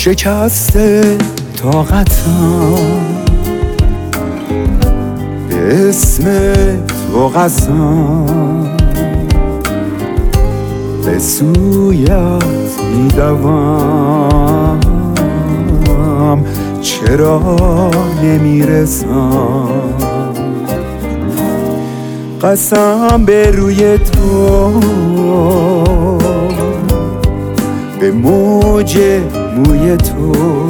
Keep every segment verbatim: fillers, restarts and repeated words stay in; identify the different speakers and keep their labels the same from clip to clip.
Speaker 1: شکسته طاقتم، به اسم تو قسم به سویت میدوم، چرا نمیرسم؟ قسم به روی تو، به موج موی تو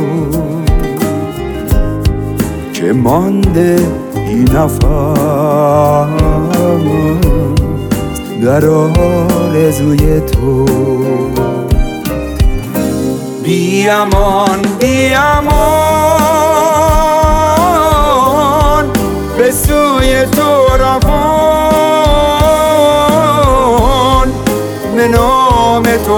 Speaker 1: که مانده بی نفس در آرزوی تو. بی امان بی امان به سوی تو روان، به نام تو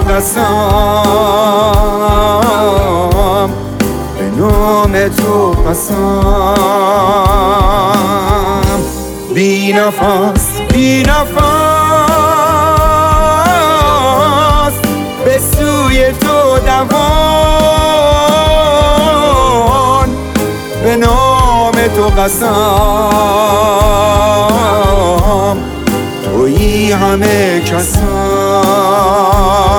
Speaker 1: قسم، به نام تو قسم. بی نفس بی نفس به سوی تو دوان، به نام تو قسم، تویی همه کسم.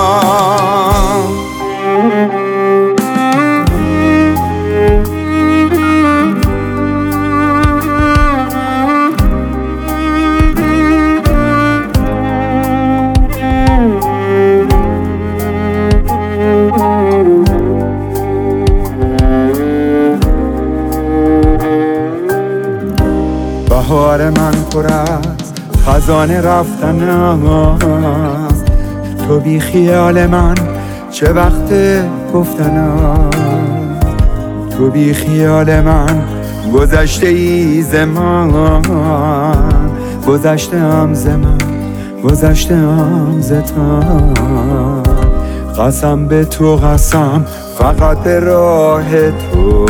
Speaker 1: بهار من پر از خزانه رفتن است، تو بی خیال من چه وقت گفتن است. تو بی خیال من گذشته ای ز من، گذشته ام ز من، گذشته ام ز تن. قسم به تو قسم فقط به راه تو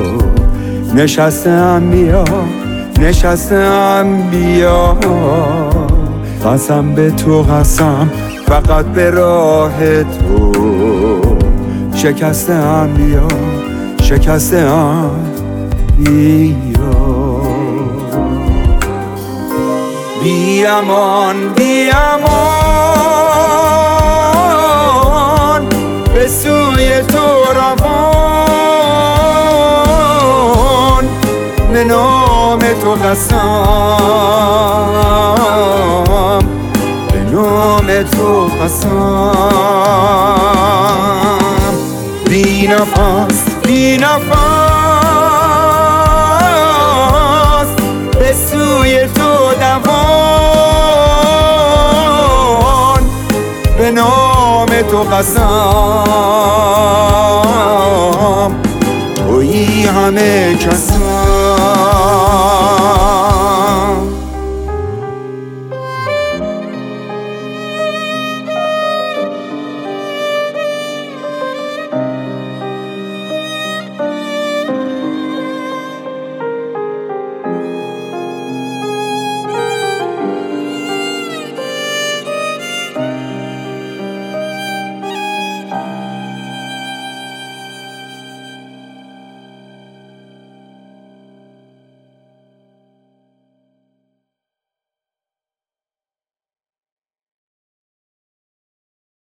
Speaker 1: نشستم، بیا نشستم بیا. قسم به تو قسم فقط به راه تو شکستم، بیا شکستم بیا. بی امان بی امان به سوی تو روان، به نام تو قسم، به نام تو قسم. بی نفس بی نفس به سوی تو دوان، به نام تو قسم، تویی همه کسم.